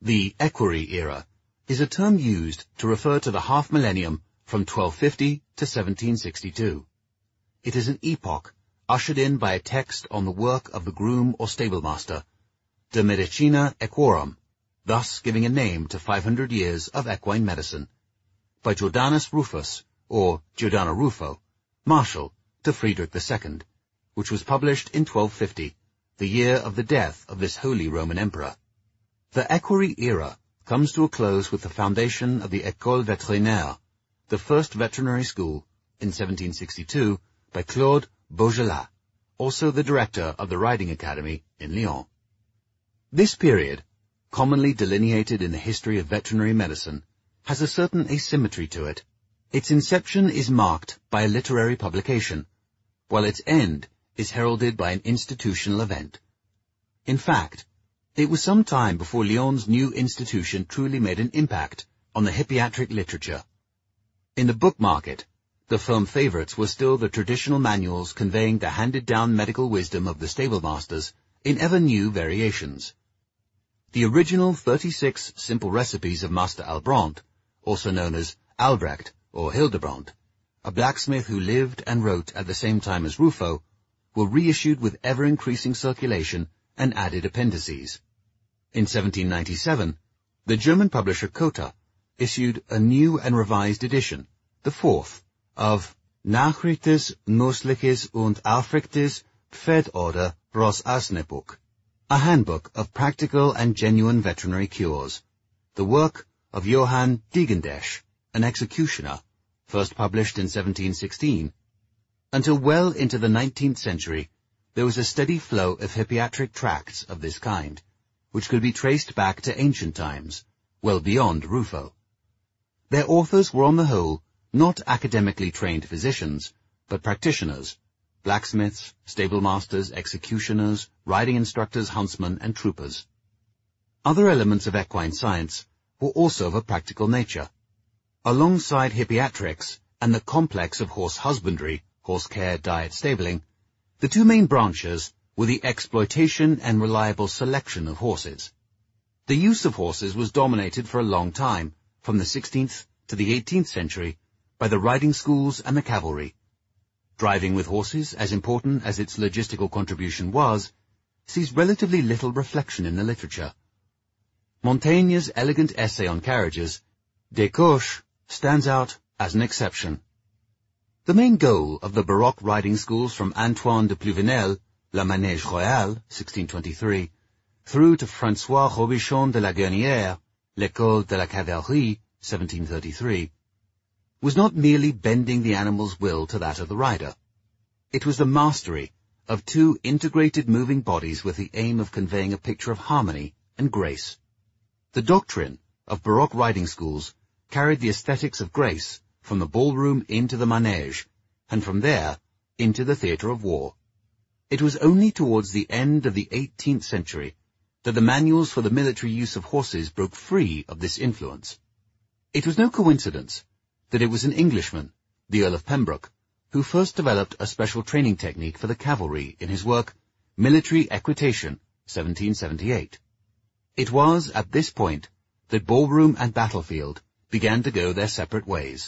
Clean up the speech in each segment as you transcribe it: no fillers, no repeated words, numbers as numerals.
The equerry era is a term used to refer to the half-millennium from 1250 to 1762. It is an epoch ushered in by a text on the work of the groom or stablemaster, De Medicina Equorum, thus giving a name to 500 years of equine medicine, by Jordanus Rufus, or Giordano Rufo, Marshal to Friedrich II, which was published in 1250, the year of the death of this Holy Roman Emperor. The equerry era comes to a close with the foundation of the École Vétérinaire, the first veterinary school, in 1762, by Claude Beaujolais, also the director of the Riding Academy in Lyon. This period, commonly delineated in the history of veterinary medicine, has a certain asymmetry to it. Its inception is marked by a literary publication, while its end is heralded by an institutional event. In fact, it was some time before Lyon's new institution truly made an impact on the hippiatric literature. In the book market, the firm favorites were still the traditional manuals conveying the handed-down medical wisdom of the stablemasters in ever-new variations. The original 36 simple recipes of Master Albrand, also known as Albrecht or Hildebrand, a blacksmith who lived and wrote at the same time as Rufo, were reissued with ever-increasing circulation and added appendices. In 1797, the German publisher Cotta issued a new and revised edition, the fourth, of Nachrichtes Nussliches und Aufrichtes Pferdorder Rossarzneibuch, a handbook of practical and genuine veterinary cures, the work of Johann Diegendesch, an executioner, first published in 1716. Until well into the 19th century, there was a steady flow of hippiatric tracts of this kind, which could be traced back to ancient times, well beyond Rufo. Their authors were on the whole not academically trained physicians, but practitioners, blacksmiths, stablemasters, executioners, riding instructors, huntsmen, and troopers. Other elements of equine science were also of a practical nature. Alongside hippiatrics and the complex of horse husbandry, horse care, diet, stabling, the two main branches were the exploitation and reliable selection of horses. The use of horses was dominated for a long time, from the 16th to the 18th century, by the riding schools and the cavalry. Driving with horses, as important as its logistical contribution was, sees relatively little reflection in the literature. Montaigne's elegant essay on carriages, Des Coches, stands out as an exception. The main goal of the Baroque riding schools from Antoine de Pluvinel, La Manège Royale, 1623, through to François Robichon de la Guernière, L'École de la Cavalerie, 1733, was not merely bending the animal's will to that of the rider. It was the mastery of two integrated moving bodies with the aim of conveying a picture of harmony and grace. The doctrine of Baroque riding schools carried the aesthetics of grace from the ballroom into the manège, and from there into the theatre of war. It was only towards the end of the 18th century that the manuals for the military use of horses broke free of this influence. It was no coincidence that it was an Englishman, the Earl of Pembroke, who first developed a special training technique for the cavalry in his work, Military Equitation, 1778. It was at this point that ballroom and battlefield began to go their separate ways.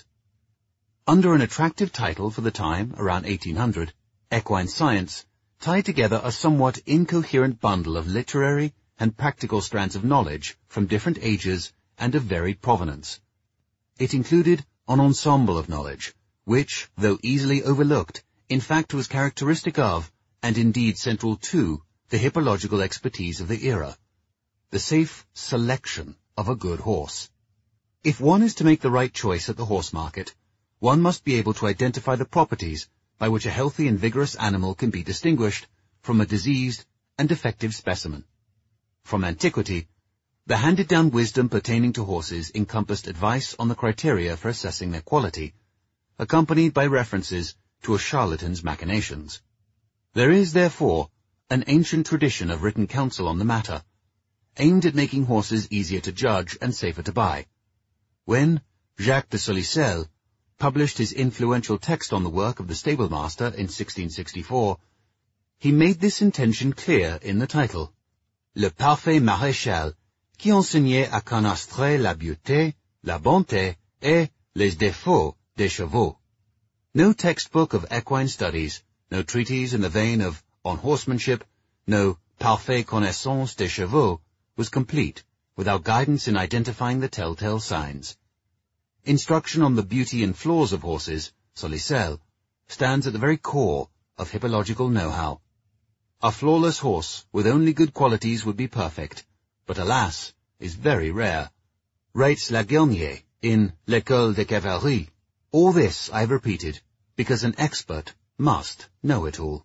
Under an attractive title for the time, around 1800, Equine Science tied together a somewhat incoherent bundle of literary and practical strands of knowledge from different ages and of varied provenance. It included an ensemble of knowledge, which, though easily overlooked, in fact was characteristic of, and indeed central to, the hippological expertise of the era, the safe selection of a good horse. If one is to make the right choice at the horse market, one must be able to identify the properties by which a healthy and vigorous animal can be distinguished from a diseased and defective specimen. From antiquity, the handed-down wisdom pertaining to horses encompassed advice on the criteria for assessing their quality, accompanied by references to a charlatan's machinations. There is, therefore, an ancient tradition of written counsel on the matter, aimed at making horses easier to judge and safer to buy. When Jacques de Solicel published his influential text on the work of the stablemaster in 1664, he made this intention clear in the title, Le Parfait Maréchal, qui enseignait à canastrer la beauté, la bonté, et les défauts des chevaux. No textbook of equine studies, no treatise in the vein of On Horsemanship, no Parfaite Connaissance des Chevaux was complete without guidance in identifying the telltale signs. Instruction on the beauty and flaws of horses, Solicelle, stands at the very core of hippological know-how. A flawless horse with only good qualities would be perfect, but alas, is very rare. Writes Laguernier in L'École de Cavalerie. All this I have repeated, because an expert must know it all.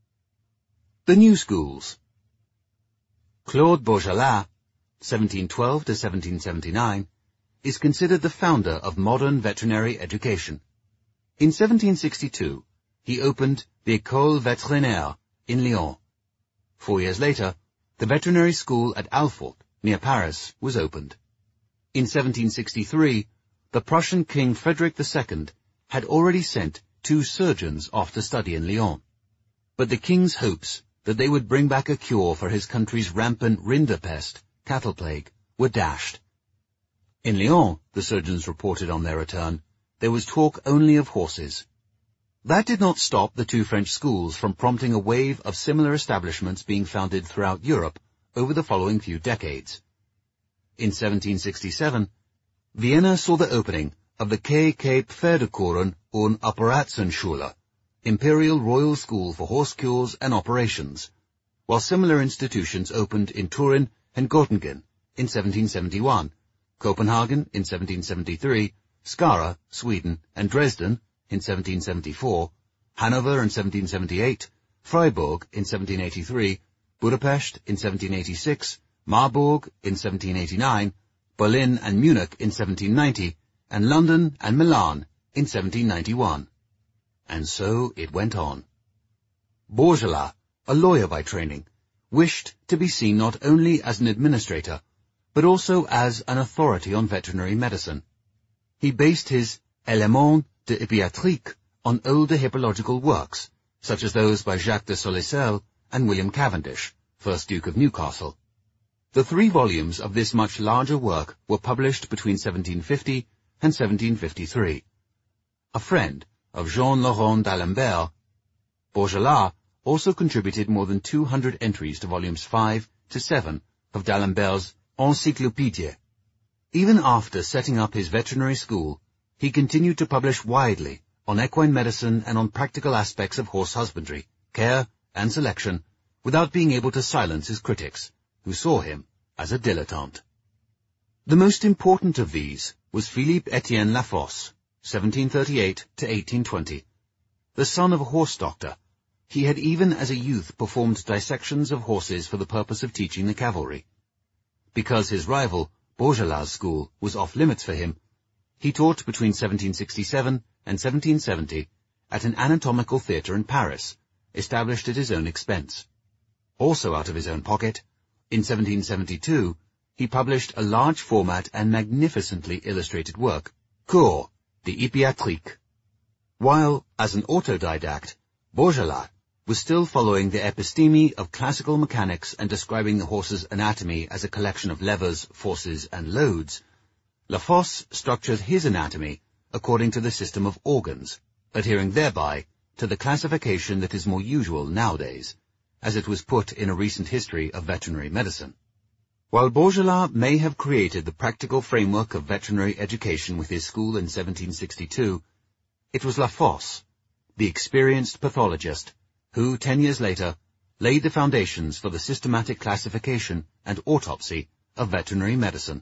The New Schools. Claude Bourgelat, 1712 to 1779, is considered the founder of modern veterinary education. In 1762, he opened the École Vétérinaire in Lyon. 4 years later, the veterinary school at Alfort, near Paris, was opened. In 1763, the Prussian King Frederick II had already sent 2 surgeons off to study in Lyon. But the king's hopes that they would bring back a cure for his country's rampant rinderpest, cattle plague, were dashed. In Lyon, the surgeons reported on their return, there was talk only of horses. That did not stop the 2 French schools from prompting a wave of similar establishments being founded throughout Europe over the following few decades. In 1767, Vienna saw the opening of the K.K. Pferdekuren und Operationsschule, Imperial Royal School for Horse Cures and Operations, while similar institutions opened in Turin and Göttingen in 1771, Copenhagen in 1773, Skara, Sweden, and Dresden in 1774, Hanover in 1778, Freiburg in 1783, Budapest in 1786, Marburg in 1789, Berlin and Munich in 1790, and London and Milan in 1791. And so it went on. Bourgelat, a lawyer by training, wished to be seen not only as an administrator, but also as an authority on veterinary medicine. He based his Éléments de Hippiatrique on older hippological works, such as those by Jacques de Solicelle and William Cavendish, 1st Duke of Newcastle. The 3 volumes of this much larger work were published between 1750 and 1753. A friend of Jean-Laurent d'Alembert, Bourgelat also contributed more than 200 entries to volumes 5 to 7 of d'Alembert's Encyclopédie. Even after setting up his veterinary school, he continued to publish widely on equine medicine and on practical aspects of horse husbandry, care, and selection, without being able to silence his critics, who saw him as a dilettante. The most important of these was Philippe Etienne Lafosse, 1738 to 1820. The son of a horse doctor, he had even as a youth performed dissections of horses for the purpose of teaching the cavalry. Because his rival, Bourgelat's school, was off-limits for him, he taught between 1767 and 1770 at an anatomical theatre in Paris, established at his own expense. Also out of his own pocket, in 1772, he published a large format and magnificently illustrated work, Cours de Hippiatrique. While, as an autodidact, Bourgelat was still following the episteme of classical mechanics and describing the horse's anatomy as a collection of levers, forces, and loads, Lafosse structured his anatomy according to the system of organs, adhering thereby to the classification that is more usual nowadays, as it was put in a recent history of veterinary medicine. While Bourgelat may have created the practical framework of veterinary education with his school in 1762, it was Lafosse, the experienced pathologist, who, 10 years later, laid the foundations for the systematic classification and autopsy of veterinary medicine.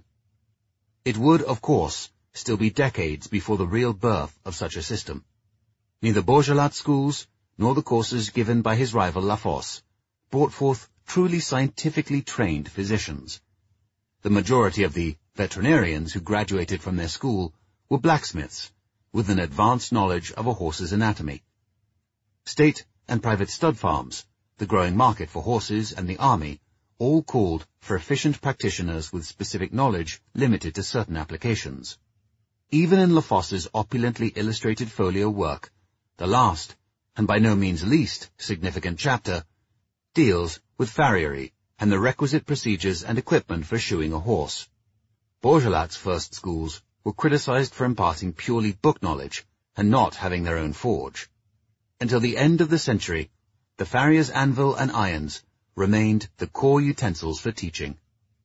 It would, of course, still be decades before the real birth of such a system. Neither Bourgelat's schools, nor the courses given by his rival Lafosse, brought forth truly scientifically trained physicians. The majority of the veterinarians who graduated from their school were blacksmiths, with an advanced knowledge of a horse's anatomy. State and private stud farms, the growing market for horses, and the army all called for efficient practitioners with specific knowledge limited to certain applications. Even in Lafosse's opulently illustrated folio work, the last, and by no means least, significant chapter, deals with farriery and the requisite procedures and equipment for shoeing a horse. Baugélat's first schools were criticized for imparting purely book knowledge and not having their own forge. Until the end of the century, the farrier's anvil and irons remained the core utensils for teaching.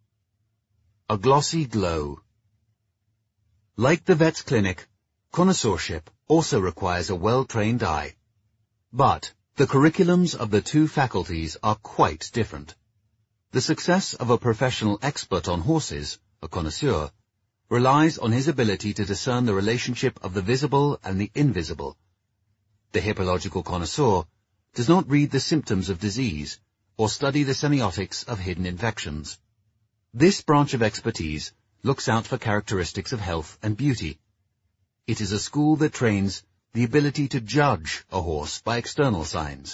A glossy glow. Like the vet's clinic, connoisseurship also requires a well-trained eye. But the curriculums of the two faculties are quite different. The success of a professional expert on horses, a connoisseur, relies on his ability to discern the relationship of the visible and the invisible. The hippological connoisseur does not read the symptoms of disease or study the semiotics of hidden infections. This branch of expertise looks out for characteristics of health and beauty. It is a school that trains the ability to judge a horse by external signs.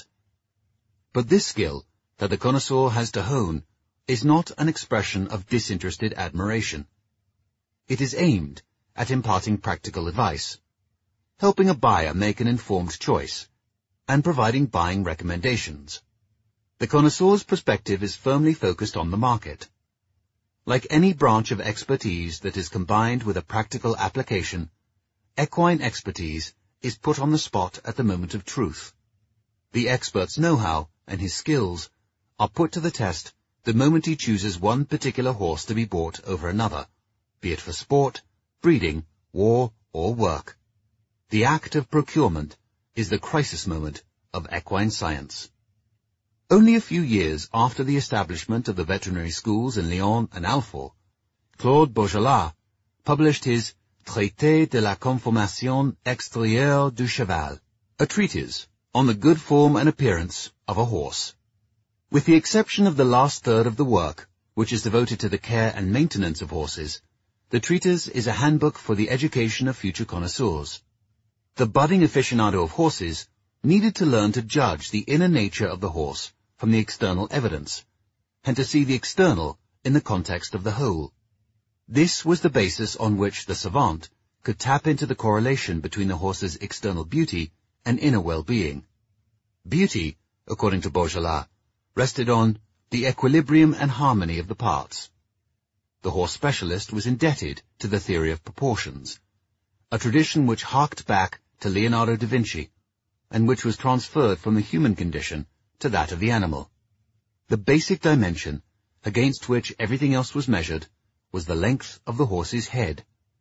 But this skill that the connoisseur has to hone is not an expression of disinterested admiration. It is aimed at imparting practical advice, helping a buyer make an informed choice, and providing buying recommendations. The connoisseur's perspective is firmly focused on the market. Like any branch of expertise that is combined with a practical application, equine expertise is put on the spot at the moment of truth. The expert's know-how and his skills are put to the test the moment he chooses one particular horse to be bought over another, be it for sport, breeding, war, or work. The act of procurement is the crisis moment of equine science. Only a few years after the establishment of the veterinary schools in Lyon and Alfort, Claude Baugélat published his Traité de la conformation extérieure du cheval, a treatise on the good form and appearance of a horse. With the exception of the last third of the work, which is devoted to the care and maintenance of horses, the treatise is a handbook for the education of future connoisseurs. The budding aficionado of horses needed to learn to judge the inner nature of the horse from the external evidence, and to see the external in the context of the whole. This was the basis on which the savant could tap into the correlation between the horse's external beauty and inner well-being. Beauty, according to Baugélat, rested on the equilibrium and harmony of the parts. The horse specialist was indebted to the theory of proportions, a tradition which harked back to Leonardo da Vinci, and which was transferred from the human condition to that of the animal. The basic dimension, against which everything else was measured, was the length of the horse's head.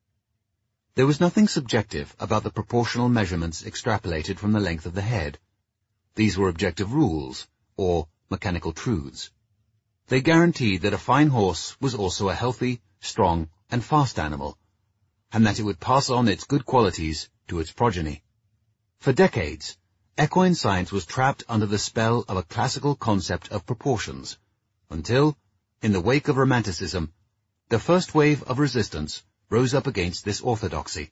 There was nothing subjective about the proportional measurements extrapolated from the length of the head. These were objective rules, or mechanical truths. They guaranteed that a fine horse was also a healthy, strong, and fast animal, and that it would pass on its good qualities to its progeny. For decades, equine science was trapped under the spell of a classical concept of proportions, until, in the wake of Romanticism, the first wave of resistance rose up against this orthodoxy.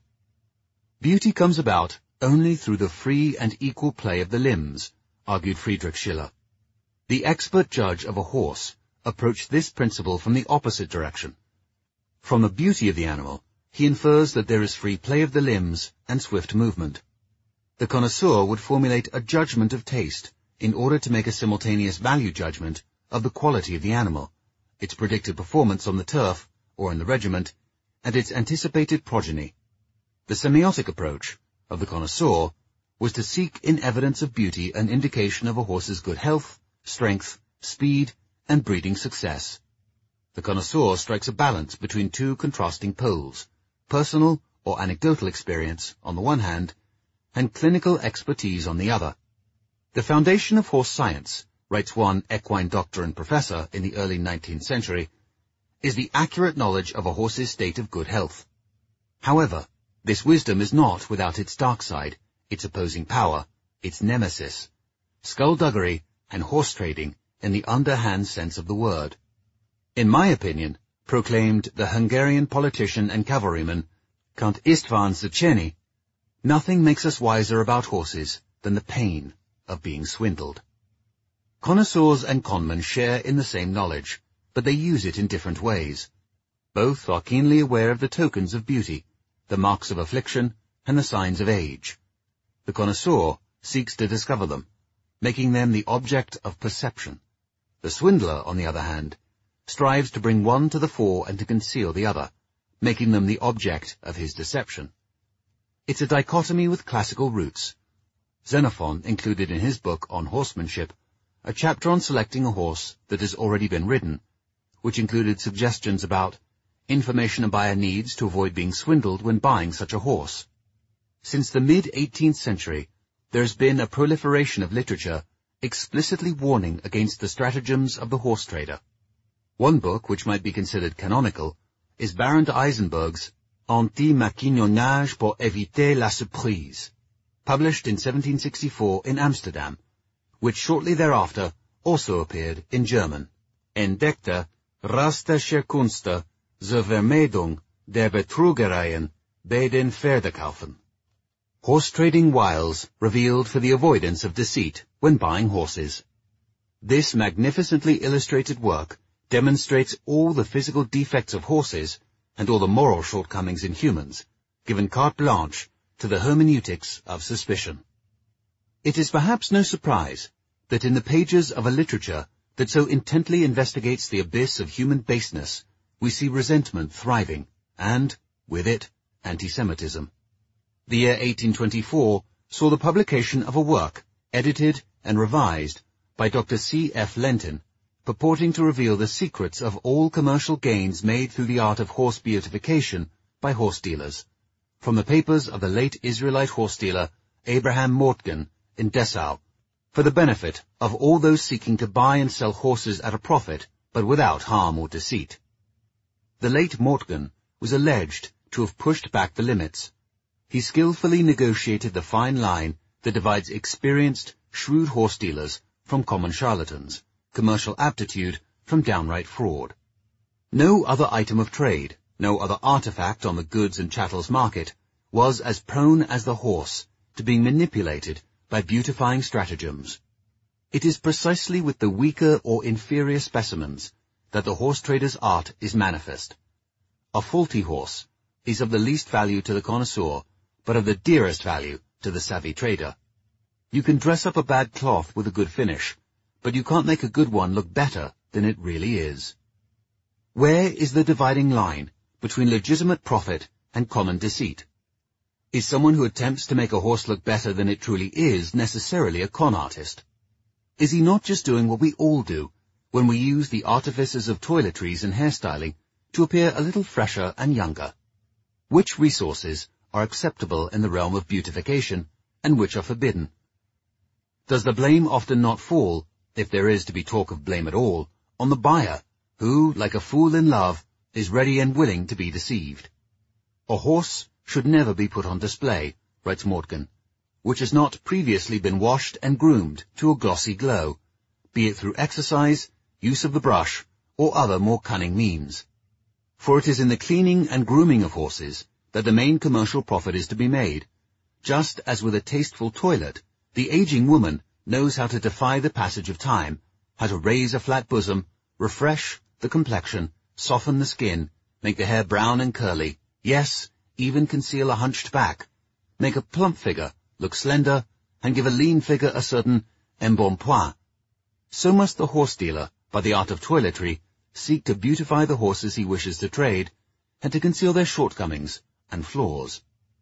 Beauty comes about only through the free and equal play of the limbs, argued Friedrich Schiller. The expert judge of a horse approached this principle from the opposite direction. From the beauty of the animal, he infers that there is free play of the limbs and swift movement. The connoisseur would formulate a judgment of taste in order to make a simultaneous value judgment of the quality of the animal, its predicted performance on the turf or in the regiment, and its anticipated progeny. The semiotic approach of the connoisseur was to seek in evidence of beauty an indication of a horse's good health, strength, speed, and breeding success. The connoisseur strikes a balance between two contrasting poles, personal or anecdotal experience on the one hand, and clinical expertise on the other. The foundation of horse science, writes one equine doctor and professor in the early 19th century, is the accurate knowledge of a horse's state of good health. However, this wisdom is not without its dark side, its opposing power, its nemesis, skullduggery and horse trading in the underhand sense of the word. In my opinion, proclaimed the Hungarian politician and cavalryman, Count István Széchenyi, nothing makes us wiser about horses than the pain of being swindled. Connoisseurs and conmen share in the same knowledge, but they use it in different ways. Both are keenly aware of the tokens of beauty, the marks of affliction, and the signs of age. The connoisseur seeks to discover them, making them the object of perception. The swindler, on the other hand, strives to bring one to the fore and to conceal the other, making them the object of his deception. It's a dichotomy with classical roots. Xenophon included in his book on horsemanship a chapter on selecting a horse that has already been ridden, which included suggestions about information a buyer needs to avoid being swindled when buying such a horse. Since the mid-18th century, there has been a proliferation of literature explicitly warning against the stratagems of the horse trader. One book, which might be considered canonical, is Baron de Eisenberg's Anti-Maquignonnage pour éviter la surprise, published in 1764 in Amsterdam, which shortly thereafter also appeared in German. Entdeckte Rasterschkunste zur Vermeidung der Betrügereien bei den Pferdekaufen. Horse-trading wiles revealed for the avoidance of deceit when buying horses. This magnificently illustrated work demonstrates all the physical defects of horses and all the moral shortcomings in humans, given carte blanche to the hermeneutics of suspicion. It is perhaps no surprise that in the pages of a literature that so intently investigates the abyss of human baseness, we see resentment thriving, and, with it, anti-Semitism. The year 1824 saw the publication of a work, edited and revised, by Dr. C. F. Lentin, purporting to reveal the secrets of all commercial gains made through the art of horse beatification by horse dealers, from the papers of the late Israelite horse dealer Abraham Mortgen in Dessau, for the benefit of all those seeking to buy and sell horses at a profit, but without harm or deceit. The late Mortgen was alleged to have pushed back the limits. He skillfully negotiated the fine line that divides experienced, shrewd horse dealers from common charlatans, commercial aptitude from downright fraud. No other item of trade, no other artifact on the goods and chattels market, was as prone as the horse to being manipulated by beautifying stratagems. It is precisely with the weaker or inferior specimens that the horse trader's art is manifest. A faulty horse is of the least value to the connoisseur, but of the dearest value to the savvy trader. You can dress up a bad cloth with a good finish, but you can't make a good one look better than it really is. Where is the dividing line between legitimate profit and common deceit? Is someone who attempts to make a horse look better than it truly is necessarily a con artist? Is he not just doing what we all do when we use the artifices of toiletries and hairstyling to appear a little fresher and younger? Which resources are acceptable in the realm of beautification, and which are forbidden? Does the blame often not fall, if there is to be talk of blame at all, on the buyer, who, like a fool in love, is ready and willing to be deceived? A horse should never be put on display, writes Mortgen, which has not previously been washed and groomed to a glossy glow, be it through exercise, use of the brush, or other more cunning means. For it is in the cleaning and grooming of horses that the main commercial profit is to be made. Just as with a tasteful toilet, the aging woman knows how to defy the passage of time, how to raise a flat bosom, refresh the complexion, soften the skin, make the hair brown and curly, yes, even conceal a hunched back, make a plump figure look slender, and give a lean figure a certain embonpoint. So must the horse dealer, by the art of toiletry, seek to beautify the horses he wishes to trade, and to conceal their shortcomings and flaws.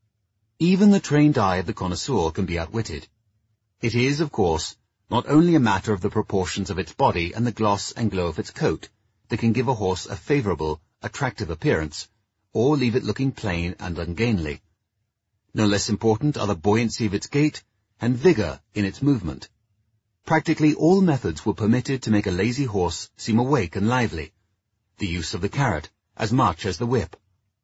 Even the trained eye of the connoisseur can be outwitted. It is, of course, not only a matter of the proportions of its body and the gloss and glow of its coat that can give a horse a favorable, attractive appearance, or leave it looking plain and ungainly. No less important are the buoyancy of its gait and vigor in its movement. Practically all methods were permitted to make a lazy horse seem awake and lively, the use of the carrot as much as the whip.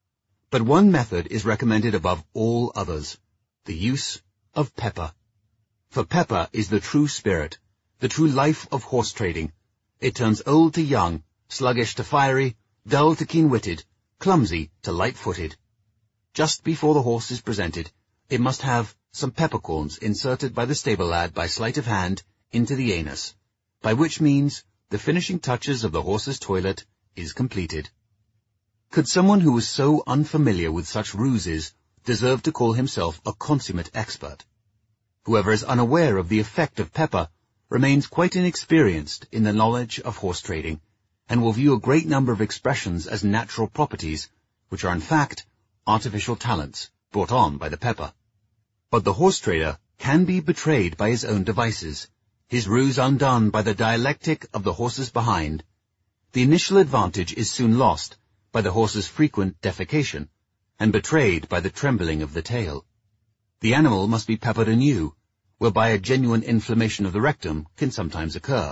But one method is recommended above all others, the use of pepper. For pepper is the true spirit, the true life of horse trading. It turns old to young, sluggish to fiery, dull to keen-witted, clumsy to light-footed. Just before the horse is presented, it must have some peppercorns inserted by the stable lad by sleight of hand into the anus, by which means the finishing touches of the horse's toilet is completed. Could someone who was so unfamiliar with such ruses deserve to call himself a consummate expert? Whoever is unaware of the effect of pepper remains quite inexperienced in the knowledge of horse trading, and will view a great number of expressions as natural properties, which are in fact artificial talents brought on by the pepper. But the horse trader can be betrayed by his own devices, his ruse undone by the dialectic of the horses behind. The initial advantage is soon lost by the horse's frequent defecation, and betrayed by the trembling of the tail. The animal must be peppered anew, whereby a genuine inflammation of the rectum can sometimes occur.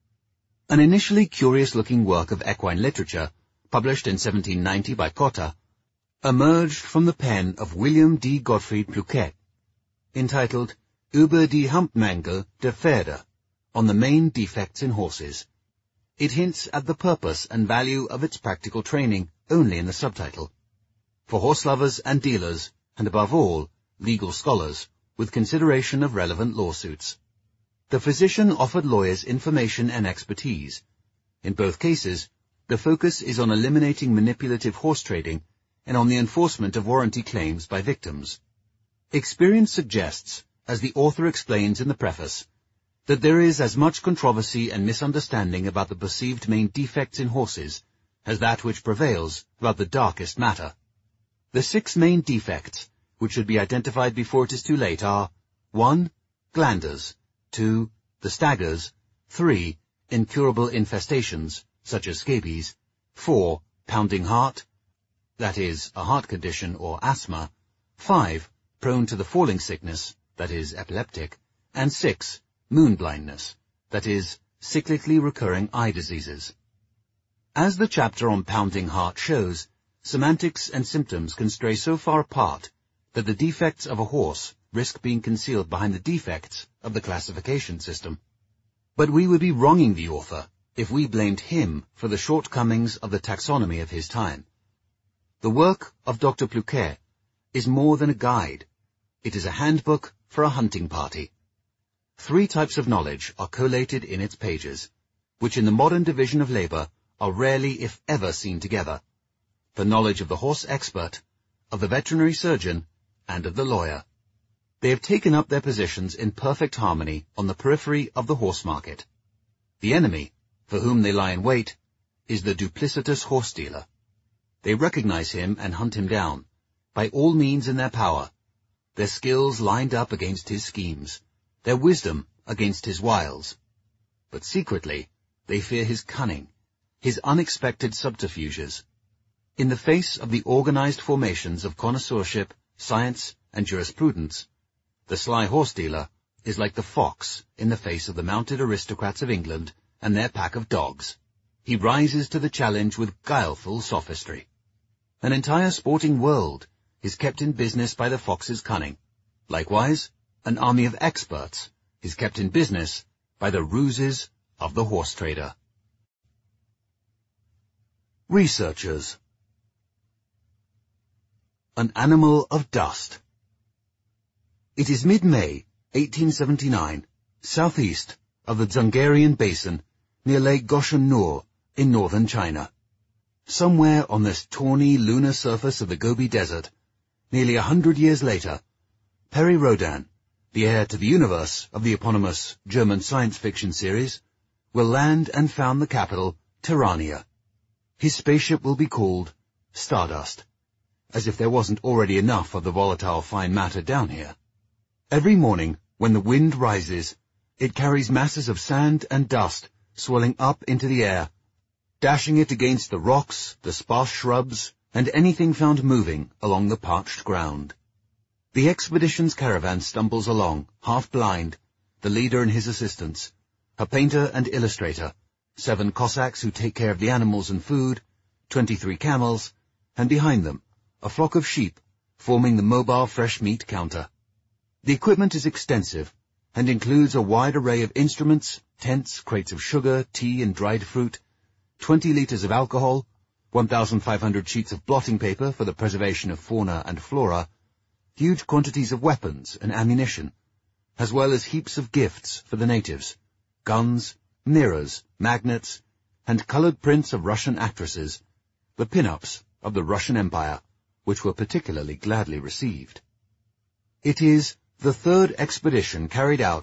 An initially curious-looking work of equine literature, published in 1790 by Cotta, emerged from the pen of William D. Gottfried Pluquet, entitled Über die Hauptmängel der Pferde, on the main defects in horses. It hints at the purpose and value of its practical training only in the subtitle. For horse lovers and dealers, and above all, legal scholars, with consideration of relevant lawsuits. The physician offered lawyers information and expertise. In both cases, the focus is on eliminating manipulative horse trading and on the enforcement of warranty claims by victims. Experience suggests, as the author explains in the preface, that there is as much controversy and misunderstanding about the perceived main defects in horses as that which prevails about the darkest matter. The 6 main defects, which should be identified before it is too late, are 1. Glanders, 2. The staggers, 3. Incurable infestations, such as scabies, 4. Pounding heart, that is, a heart condition or asthma, 5. Prone to the falling sickness, that is, epileptic, and 6. Moon blindness, that is, cyclically recurring eye diseases. As the chapter on pounding heart shows, semantics and symptoms can stray so far apart that the defects of a horse risk being concealed behind the defects of the classification system. But we would be wronging the author if we blamed him for the shortcomings of the taxonomy of his time. The work of Dr. Pluquet is more than a guide. It is a handbook for a hunting party. 3 types of knowledge are collated in its pages, which in the modern division of labor are rarely if ever seen together: the knowledge of the horse expert, of the veterinary surgeon, and of the lawyer. They have taken up their positions in perfect harmony on the periphery of the horse market. The enemy, for whom they lie in wait, is the duplicitous horse dealer. They recognize him and hunt him down, by all means in their power, their skills lined up against his schemes, their wisdom against his wiles. But secretly, they fear his cunning, his unexpected subterfuges. In the face of the organized formations of connoisseurship, science, and jurisprudence, the sly horse dealer is like the fox in the face of the mounted aristocrats of England and their pack of dogs. He rises to the challenge with guileful sophistry. An entire sporting world is kept in business by the fox's cunning. Likewise, an army of experts is kept in business by the ruses of the horse trader. Researchers. An animal of dust. It is mid-May, 1879, southeast of the Dzungarian Basin, near Lake Goshen Nur, in northern China. Somewhere on this tawny lunar surface of the Gobi Desert, nearly 100 years later, Perry Rodin, the heir to the universe of the eponymous German science fiction series, will land and found the capital, Terrania. His spaceship will be called Stardust, as if there wasn't already enough of the volatile fine matter down here. Every morning, when the wind rises, it carries masses of sand and dust swelling up into the air, dashing it against the rocks, the sparse shrubs, and anything found moving along the parched ground. The expedition's caravan stumbles along, half blind, the leader and his assistants, a painter and illustrator, 7 Cossacks who take care of the animals and food, 23 camels, and behind them, a flock of sheep, forming the mobile fresh meat counter. The equipment is extensive, and includes a wide array of instruments, tents, crates of sugar, tea, and dried fruit, 20 liters of alcohol, 1,500 sheets of blotting paper for the preservation of fauna and flora, huge quantities of weapons and ammunition, as well as heaps of gifts for the natives, guns, mirrors, magnets, and colored prints of Russian actresses, the pin-ups of the Russian Empire, which were particularly gladly received. It is the 3rd expedition carried out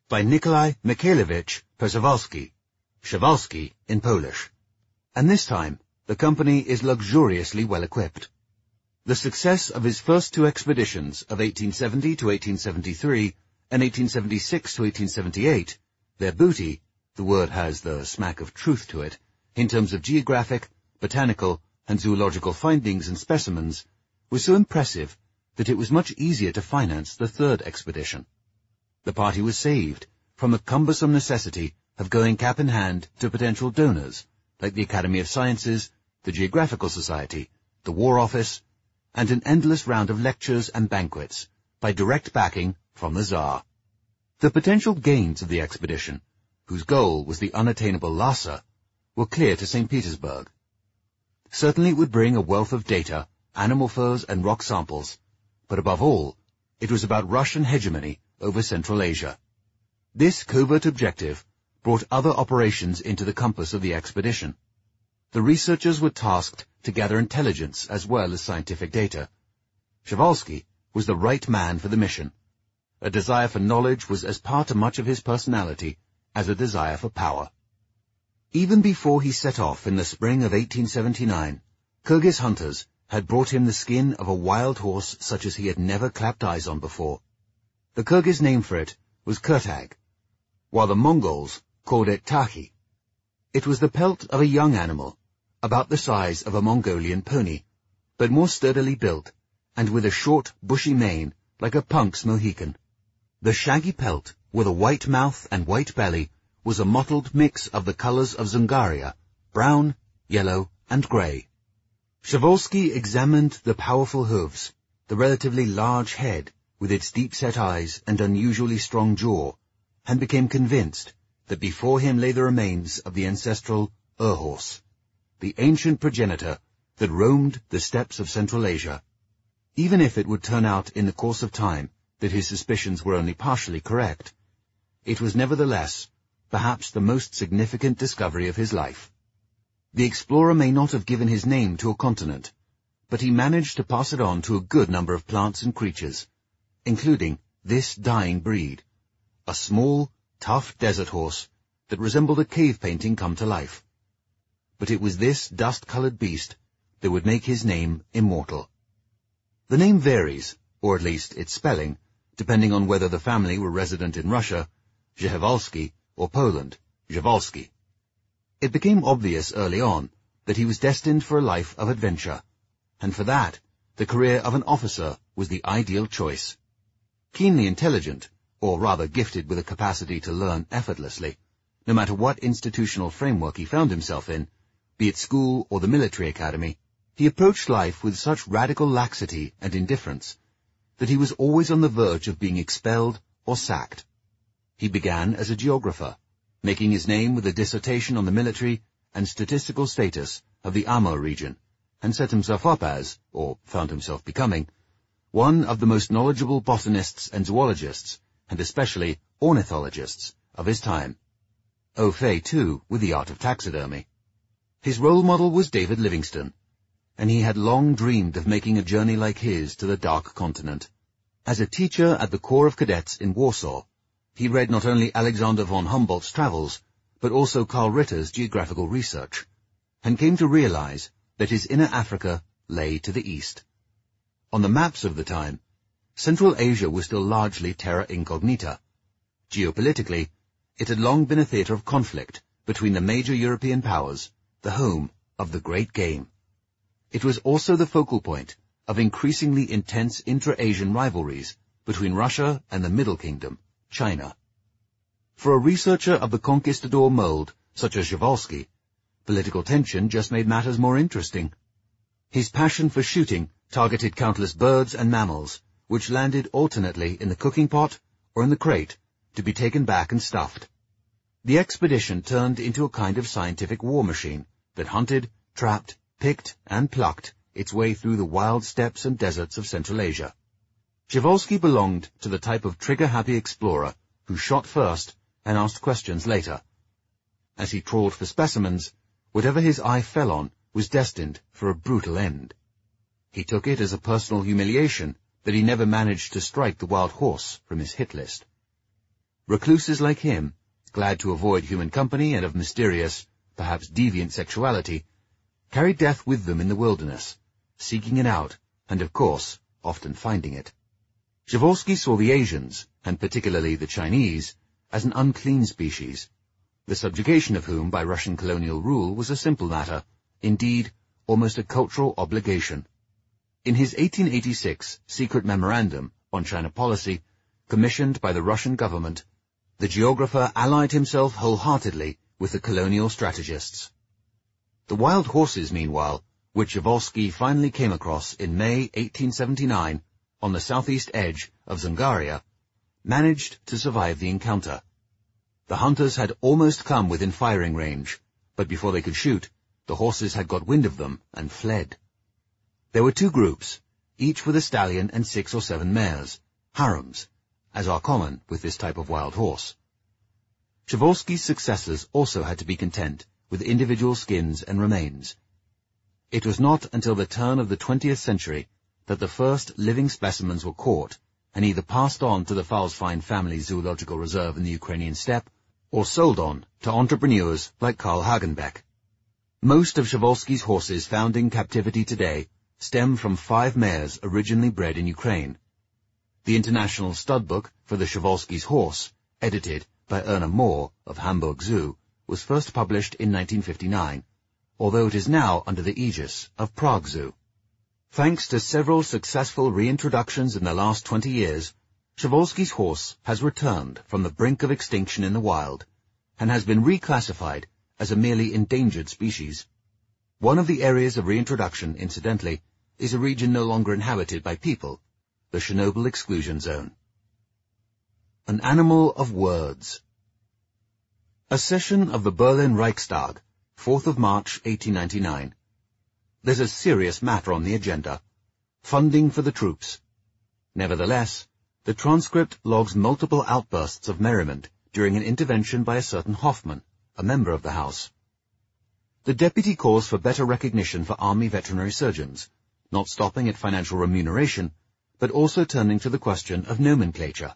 by Nikolai Mikhailovich Przewalski, Przewalski in Polish. And this time, the company is luxuriously well equipped. The success of his first two expeditions of 1870 to 1873 and 1876 to 1878, their booty, the word has the smack of truth to it, in terms of geographic, botanical, and zoological findings and specimens, was so impressive that it was much easier to finance the third expedition. The party was saved from the cumbersome necessity of going cap in hand to potential donors, like the Academy of Sciences, the Geographical Society, the War Office, and an endless round of lectures and banquets, by direct backing from the Tsar. The potential gains of the expedition, whose goal was the unattainable Lhasa, were clear to St. Petersburg. Certainly it would bring a wealth of data, animal furs and rock samples, but above all, it was about Russian hegemony over Central Asia. This covert objective brought other operations into the compass of the expedition. The researchers were tasked to gather intelligence as well as scientific data. Przewalski was the right man for the mission. A desire for knowledge was as part of much of his personality as a desire for power. Even before he set off in the spring of 1879, Kyrgyz hunters had brought him the skin of a wild horse such as he had never clapped eyes on before. The Kyrgyz name for it was Kurtag, while the Mongols called it Tahi. It was the pelt of a young animal, about the size of a Mongolian pony, but more sturdily built, and with a short, bushy mane like a punk's Mohican. The shaggy pelt, with a white mouth and white belly, was a mottled mix of the colors of Zungaria, brown, yellow, and grey. Przewalski examined the powerful hooves, the relatively large head, with its deep-set eyes and unusually strong jaw, and became convinced that before him lay the remains of the ancestral Ur-horse, the ancient progenitor that roamed the steppes of Central Asia. Even if it would turn out in the course of time that his suspicions were only partially correct, it was nevertheless perhaps the most significant discovery of his life. The explorer may not have given his name to a continent, but he managed to pass it on to a good number of plants and creatures, including this dying breed, a small, tough desert horse that resembled a cave painting come to life. But it was this dust-colored beast that would make his name immortal. The name varies, or at least its spelling, depending on whether the family were resident in Russia, Przewalski, or Poland, Przewalski. It became obvious early on that he was destined for a life of adventure, and for that, the career of an officer was the ideal choice. Keenly intelligent, or rather gifted with a capacity to learn effortlessly, no matter what institutional framework he found himself in, be it school or the military academy, he approached life with such radical laxity and indifference that he was always on the verge of being expelled or sacked. He began as a geographer, making his name with a dissertation on the military and statistical status of the Amur region, and set himself up as, or found himself becoming, one of the most knowledgeable botanists and zoologists, and especially ornithologists, of his time. Au fait, too, with the art of taxidermy. His role model was David Livingstone, and he had long dreamed of making a journey like his to the Dark Continent. As a teacher at the Corps of Cadets in Warsaw, he read not only Alexander von Humboldt's travels, but also Carl Ritter's geographical research, and came to realize that his inner Africa lay to the east. On the maps of the time, Central Asia was still largely terra incognita. Geopolitically, it had long been a theater of conflict between the major European powers, the home of the great game. It was also the focal point of increasingly intense intra-Asian rivalries between Russia and the Middle Kingdom, China. For a researcher of the conquistador mold, such as Przewalski, political tension just made matters more interesting. His passion for shooting targeted countless birds and mammals, which landed alternately in the cooking pot or in the crate, to be taken back and stuffed. The expedition turned into a kind of scientific war machine that hunted, trapped, picked, and plucked its way through the wild steppes and deserts of Central Asia. Przewalski belonged to the type of trigger-happy explorer who shot first and asked questions later. As he trawled for specimens, whatever his eye fell on was destined for a brutal end. He took it as a personal humiliation that he never managed to strike the wild horse from his hit list. Recluses like him, glad to avoid human company and of mysterious, perhaps deviant sexuality, carried death with them in the wilderness, seeking it out, and of course, often finding it. Przewalski saw the Asians, and particularly the Chinese, as an unclean species, the subjugation of whom by Russian colonial rule was a simple matter, indeed, almost a cultural obligation. In his 1886 secret memorandum on China policy, commissioned by the Russian government, the geographer allied himself wholeheartedly with the colonial strategists. The wild horses, meanwhile, which Przewalski finally came across in May 1879 on the southeast edge of Dzungaria, managed to survive the encounter. The hunters had almost come within firing range, but before they could shoot, the horses had got wind of them and fled. There were two groups, each with a stallion and 6 or 7 mares, harems, as are common with this type of wild horse. Przewalski's successors also had to be content with individual skins and remains. It was not until the turn of the 20th century that the first living specimens were caught and either passed on to the Pfalzfein family zoological reserve in the Ukrainian steppe or sold on to entrepreneurs like Karl Hagenbeck. Most of Przewalski's horses found in captivity today stem from 5 mares originally bred in Ukraine. The International Stud Book for the Przewalski's Horse, edited by Erna Moore of Hamburg Zoo, was first published in 1959, although it is now under the aegis of Prague Zoo. Thanks to several successful reintroductions in the last 20 years, Przewalski's horse has returned from the brink of extinction in the wild and has been reclassified as a merely endangered species. One of the areas of reintroduction, incidentally, is a region no longer inhabited by people, the Chernobyl exclusion zone. An animal of words. A session of the Berlin Reichstag, 4th of March, 1899. There's a serious matter on the agenda, funding for the troops. Nevertheless, the transcript logs multiple outbursts of merriment during an intervention by a certain Hoffman, a member of the House. The deputy calls for better recognition for army veterinary surgeons, not stopping at financial remuneration, but also turning to the question of nomenclature.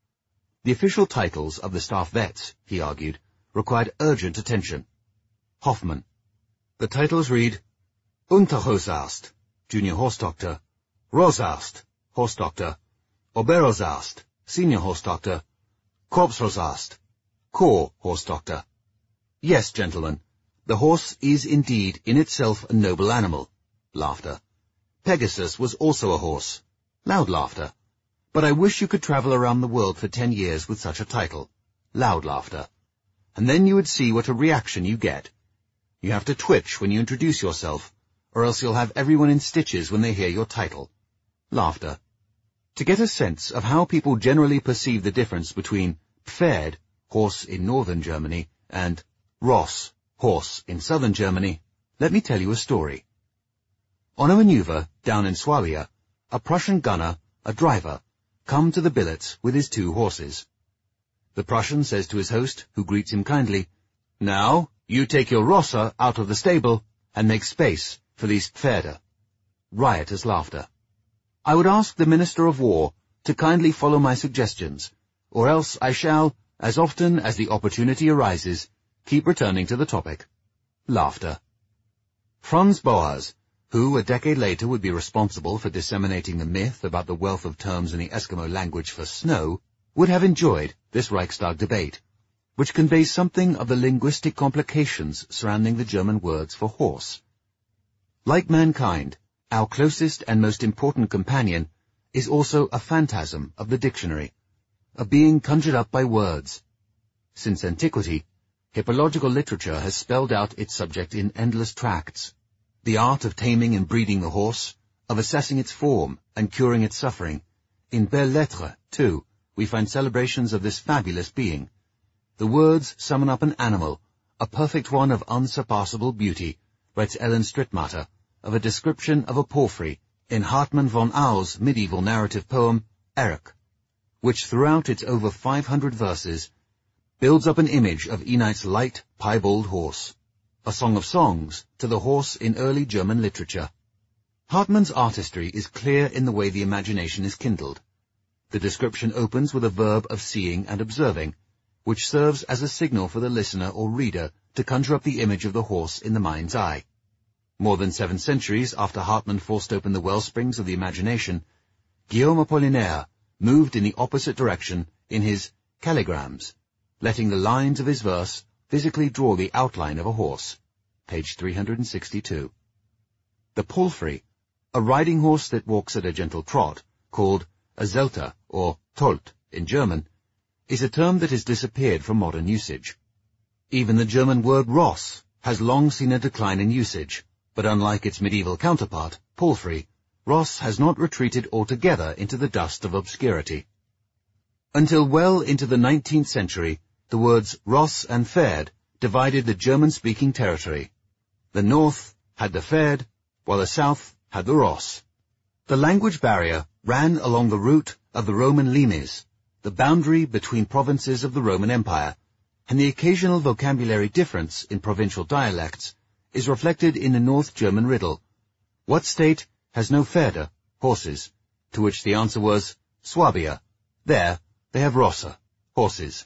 The official titles of the staff vets, he argued, required urgent attention. Hoffman. The titles read, Unterhausarzt, Junior Horse Doctor, Rosarzt, Horse Doctor, Oberosarzt, Senior Horse Doctor, Korpsrosarzt, Corps Horse Doctor. Yes, gentlemen, the horse is indeed in itself a noble animal. Laughter. Pegasus was also a horse. Loud laughter. But I wish you could travel around the world for 10 years with such a title. Loud laughter. And then you would see what a reaction you get. You have to twitch when you introduce yourself, or else you'll have everyone in stitches when they hear your title. Laughter. To get a sense of how people generally perceive the difference between Pferd, horse in northern Germany, and Ross, horse in southern Germany, let me tell you a story. On a maneuver down in Swabia, a Prussian gunner, a driver, come to the billets with his 2 horses. The Prussian says to his host, who greets him kindly, Now, you take your Rosser out of the stable and make space for these Pferde. Riotous laughter. I would ask the Minister of War to kindly follow my suggestions, or else I shall, as often as the opportunity arises, keep returning to the topic. Laughter. Franz Boas, who a decade later would be responsible for disseminating the myth about the wealth of terms in the Eskimo language for snow, would have enjoyed this Reichstag debate, which conveys something of the linguistic complications surrounding the German words for horse. Like mankind, our closest and most important companion is also a phantasm of the dictionary, a being conjured up by words. Since antiquity, hippological literature has spelled out its subject in endless tracts. The art of taming and breeding the horse, of assessing its form and curing its suffering. In Belles Lettres, too, we find celebrations of this fabulous being. The words summon up an animal, a perfect one of unsurpassable beauty, writes Ellen Strittmatter, of a description of a porphyry in Hartmann von Au's medieval narrative poem, Erich, which throughout its over 500 verses builds up an image of Enid's light, piebald horse, a song of songs to the horse in early German literature. Hartmann's artistry is clear in the way the imagination is kindled. The description opens with a verb of seeing and observing, which serves as a signal for the listener or reader to conjure up the image of the horse in the mind's eye. More than 7 centuries after Hartmann forced open the wellsprings of the imagination, Guillaume Apollinaire moved in the opposite direction in his calligrams, letting the lines of his verse physically draw the outline of a horse. Page 362. The palfrey, a riding horse that walks at a gentle trot, called a Zelter or Tolt in German, is a term that has disappeared from modern usage. Even the German word Ross has long seen a decline in usage, but unlike its medieval counterpart, palfrey, Ross has not retreated altogether into the dust of obscurity. Until well into the 19th century, the words Ross and Pferd divided the German-speaking territory. The north had the Pferd, while the south had the Ross. The language barrier ran along the route of the Roman limes, the boundary between provinces of the Roman Empire, and the occasional vocabulary difference in provincial dialects is reflected in the North German riddle, "What state has no Pferde, horses?" To which the answer was, Swabia. There, they have Rosse, horses.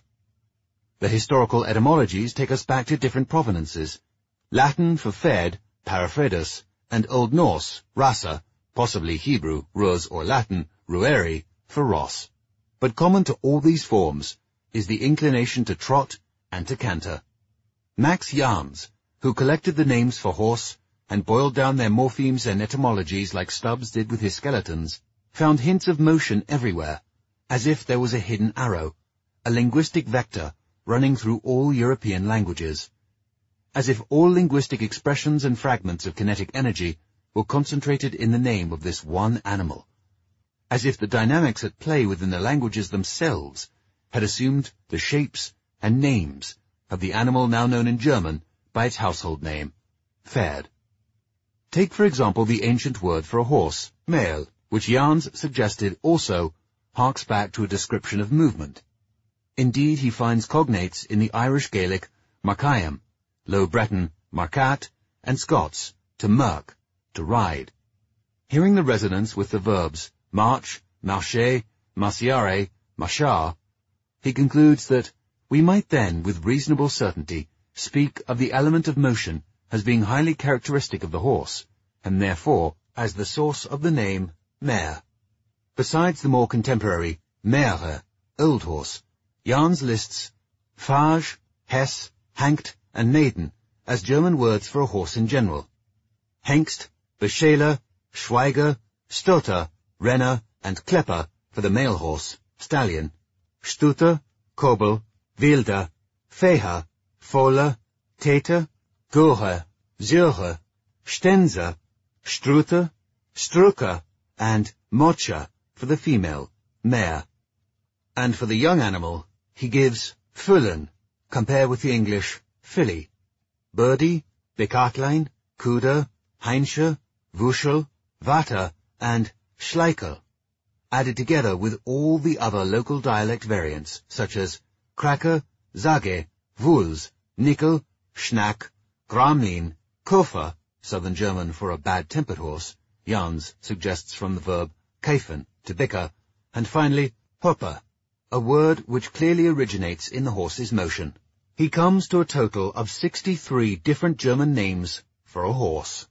The historical etymologies take us back to different provenances. Latin for Pferd, Paraphredus, and Old Norse, Rasa, possibly Hebrew, Rus, or Latin, Rueri, for Ross. But common to all these forms is the inclination to trot and to canter. Max Jans, who collected the names for horse and boiled down their morphemes and etymologies like Stubbs did with his skeletons, found hints of motion everywhere, as if there was a hidden arrow, a linguistic vector running through all European languages, as if all linguistic expressions and fragments of kinetic energy were concentrated in the name of this one animal, as if the dynamics at play within the languages themselves had assumed the shapes and names of the animal now known in German by its household name, Pferd. Take, for example, the ancient word for a horse, mail, which Jans suggested also harks back to a description of movement. Indeed, he finds cognates in the Irish Gaelic marcaim, Low Breton marcat, and Scots to merc, to ride. Hearing the resonance with the verbs march, marcher, marciare, marchar, he concludes that we might then, with reasonable certainty, speak of the element of motion as being highly characteristic of the horse, and therefore as the source of the name mare. Besides the more contemporary Mähre, old horse, Jans lists Phage, Hess, Hankt, and Maiden as German words for a horse in general. Hengst, Beschäler, Schweiger, Stotter, Renner, and Klepper for the male horse, stallion, Stutter, Kobel, Wilder, Feher, Fohler, Täter, Göre, Zürcher, Stenser, Struter, Strucker, and Mocha for the female, mare. And for the young animal, he gives Füllen, compare with the English filly, Birdie, Bekatlein, Kuder, Heinsche, Wuschel, Vater, and Schleicher, added together with all the other local dialect variants, such as Cracker, Sage, Wulz, Nickel, Schnack, Gramlin, Kofer, Southern German for a bad-tempered horse, Jans suggests from the verb keifen, to bicker, and finally Hopper, a word which clearly originates in the horse's motion. He comes to a total of 63 different German names for a horse.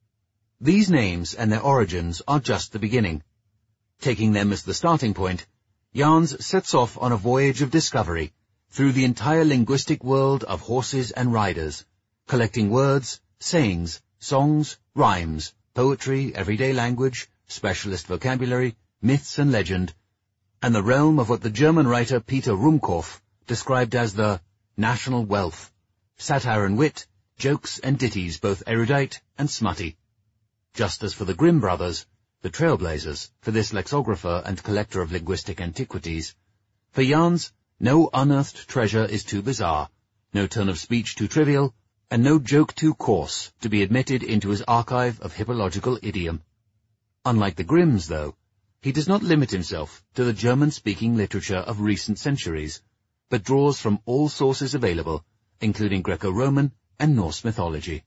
These names and their origins are just the beginning. Taking them as the starting point, Jans sets off on a voyage of discovery through the entire linguistic world of horses and riders, collecting words, sayings, songs, rhymes, poetry, everyday language, specialist vocabulary, myths and legend, and the realm of what the German writer Peter Rumkopf described as the national wealth, satire and wit, jokes and ditties both erudite and smutty. Just as for the Grimm brothers, the trailblazers, for this lexicographer and collector of linguistic antiquities, for Jans, no unearthed treasure is too bizarre, no turn of speech too trivial, and no joke too coarse to be admitted into his archive of hippological idiom. Unlike the Grimms, though, he does not limit himself to the German-speaking literature of recent centuries, but draws from all sources available, including Greco-Roman and Norse mythology.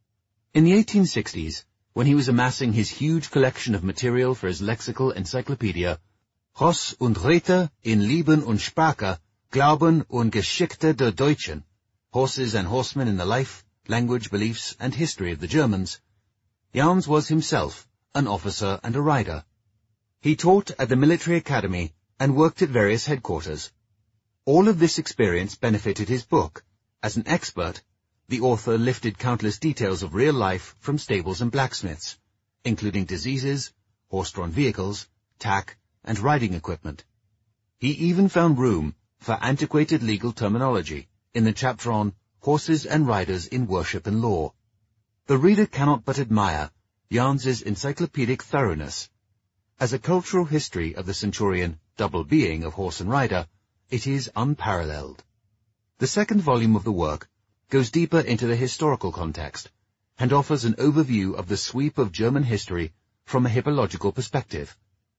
In the 1860s, when he was amassing his huge collection of material for his lexical encyclopedia, Ross und Reiter in Leben und Sprache, Glauben und Geschichte der Deutschen, Horses and Horsemen in the Life, Language, Beliefs, and History of the Germans, Jans was himself an officer and a rider. He taught at the military academy and worked at various headquarters. All of this experience benefited his book. As an expert, the author lifted countless details of real life from stables and blacksmiths, including diseases, horse-drawn vehicles, tack, and riding equipment. He even found room for antiquated legal terminology in the chapter on Horses and Riders in Worship and Law. The reader cannot but admire Jans's encyclopedic thoroughness. As a cultural history of the Centurion double being of horse and rider, it is unparalleled. The second volume of the work goes deeper into the historical context and offers an overview of the sweep of German history from a hippological perspective.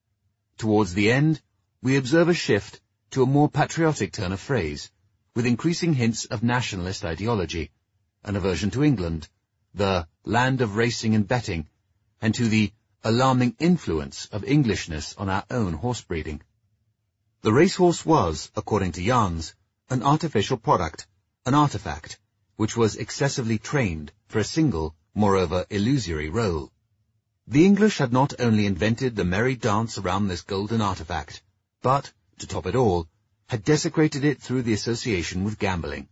Towards the end, we observe a shift to a more patriotic turn of phrase, with increasing hints of nationalist ideology, an aversion to England, the land of racing and betting, and to the alarming influence of Englishness on our own horse breeding. The racehorse was, according to Jans, an artificial product, an artifact, which was excessively trained for a single, moreover illusory role. The English had not only invented the merry dance around this golden artifact, but, to top it all, had desecrated it through the association with gambling.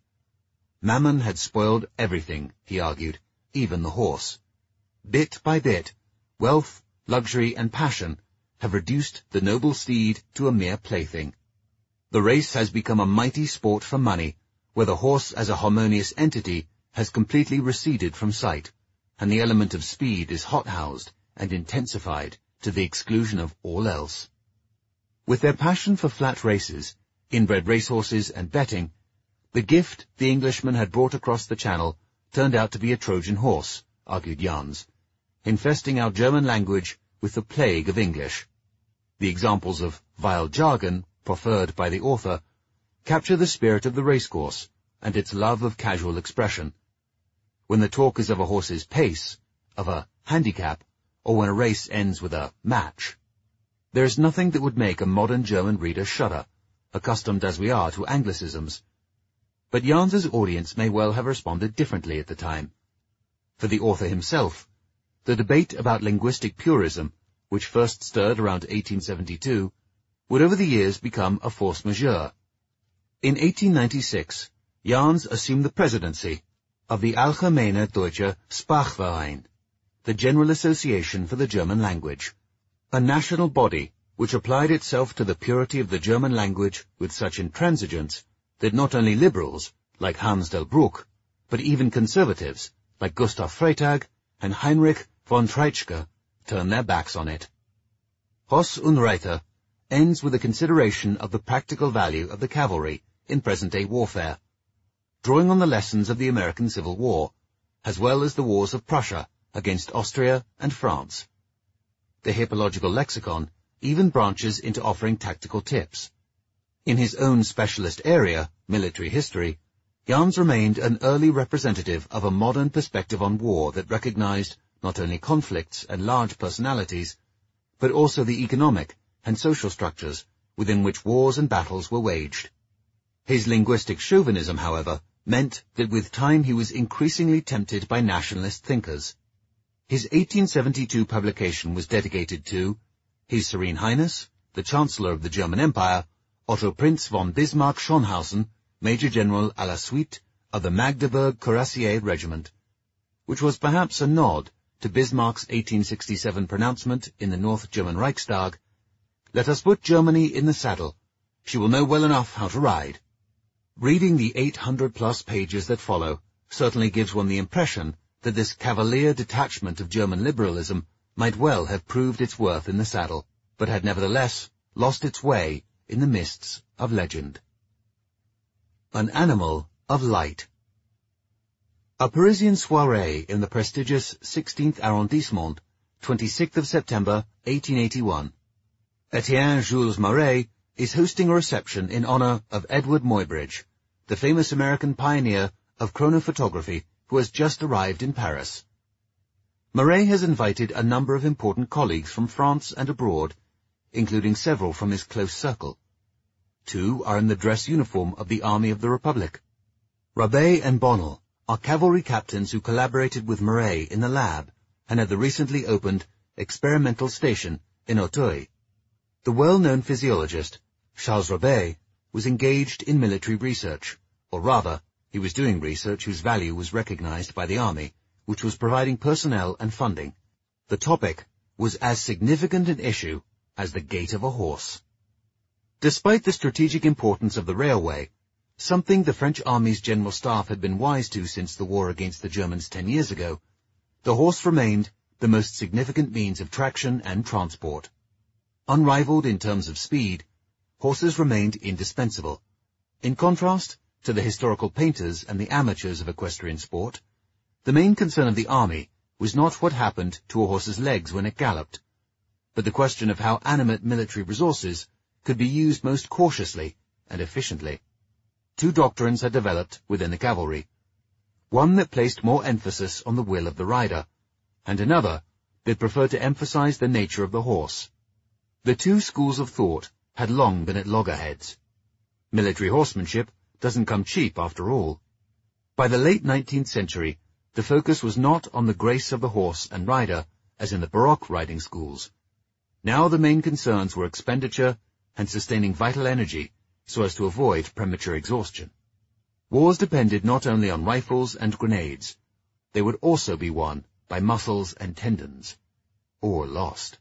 Mammon had spoiled everything, he argued, even the horse. Bit by bit, wealth, luxury, and passion have reduced the noble steed to a mere plaything. The race has become a mighty sport for money, where the horse as a harmonious entity has completely receded from sight, and the element of speed is hothoused and intensified to the exclusion of all else. With their passion for flat races, inbred racehorses, and betting, the gift the Englishman had brought across the Channel turned out to be a Trojan horse, argued Jans, infesting our German language with the plague of English. The examples of vile jargon, proffered by the author, capture the spirit of the racecourse and its love of casual expression. When the talk is of a horse's pace, of a handicap, or when a race ends with a match, there is nothing that would make a modern German reader shudder, accustomed as we are to Anglicisms. But Jans's audience may well have responded differently at the time. For the author himself, the debate about linguistic purism, which first stirred around 1872, would over the years become a force majeure. In 1896, Jans assumed the presidency of the Allgemeine Deutsche Sprachverein, the General Association for the German Language, a national body which applied itself to the purity of the German language with such intransigence that not only liberals, like Hans Delbruck, but even conservatives, like Gustav Freytag and Heinrich von Treitschke, turned their backs on it. Ross und Reiter ends with a consideration of the practical value of the cavalry in present-day warfare, drawing on the lessons of the American Civil War, as well as the wars of Prussia against Austria and France. The hippological lexicon even branches into offering tactical tips. In his own specialist area, military history, Jans remained an early representative of a modern perspective on war that recognized not only conflicts and large personalities, but also the economic and social structures within which wars and battles were waged. His linguistic chauvinism, however, meant that with time he was increasingly tempted by nationalist thinkers. His 1872 publication was dedicated to His Serene Highness, the Chancellor of the German Empire, Otto Prinz von Bismarck-Schonhausen, Major General à la suite of the Magdeburg Cuirassier Regiment, which was perhaps a nod to Bismarck's 1867 pronouncement in the North German Reichstag, "Let us put Germany in the saddle. She will know well enough how to ride." Reading the 800-plus pages that follow certainly gives one the impression that this cavalier detachment of German liberalism might well have proved its worth in the saddle, but had nevertheless lost its way in the mists of legend. An Animal of Light. A Parisian soirée in the prestigious 16th arrondissement, 26th of September, 1881. Etienne Jules Marais is hosting a reception in honor of Edward Muybridge, the famous American pioneer of chronophotography who has just arrived in Paris. Marais has invited a number of important colleagues from France and abroad, including several from his close circle. 2 are in the dress uniform of the Army of the Republic. Rabet and Bonnel are cavalry captains who collaborated with Maret in the lab and at the recently opened experimental station in Auteuil. The well-known physiologist, Charles Rabet, was engaged in military research, or rather, he was doing research whose value was recognized by the Army, which was providing personnel and funding. The topic was as significant an issue as the gait of a horse. Despite the strategic importance of the railway, something the French Army's General Staff had been wise to since the war against the Germans 10 years ago, the horse remained the most significant means of traction and transport. Unrivaled in terms of speed, horses remained indispensable. In contrast to the historical painters and the amateurs of equestrian sport, the main concern of the Army was not what happened to a horse's legs when it galloped, but the question of how animate military resources could be used most cautiously and efficiently. 2 doctrines had developed within the cavalry, one that placed more emphasis on the will of the rider, and another that preferred to emphasize the nature of the horse. The 2 schools of thought had long been at loggerheads. Military horsemanship doesn't come cheap after all. By the late 19th century, the focus was not on the grace of the horse and rider, as in the Baroque riding schools. Now the main concerns were expenditure and sustaining vital energy so as to avoid premature exhaustion. Wars depended not only on rifles and grenades, they would also be won by muscles and tendons, or lost.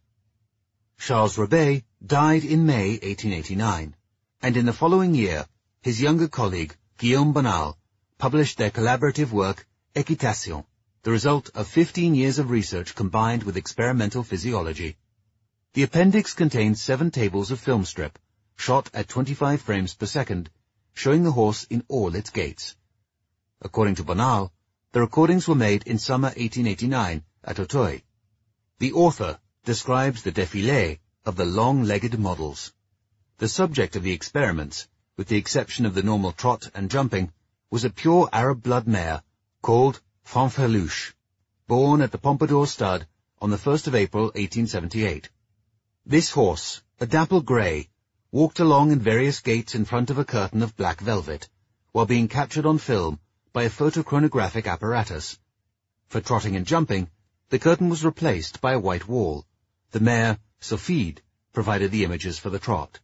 Charles Rabet died in May 1889, and in the following year, his younger colleague, Guillaume Bonnel, published their collaborative work, Equitation, the result of 15 years of research combined with experimental physiology. The appendix contains 7 tables of film strip, shot at 25 frames per second, showing the horse in all its gaits. According to Bonnel, the recordings were made in summer 1889 at Auteuil. The author describes the défilé of the long-legged models. The subject of the experiments, with the exception of the normal trot and jumping, was a pure Arab blood mare called Fanfreluche, born at the Pompadour stud on the 1st of April 1878. This horse, a dapple grey, walked along in various gaits in front of a curtain of black velvet, while being captured on film by a photochronographic apparatus. For trotting and jumping, the curtain was replaced by a white wall. The mare, Sophide, provided the images for the trot.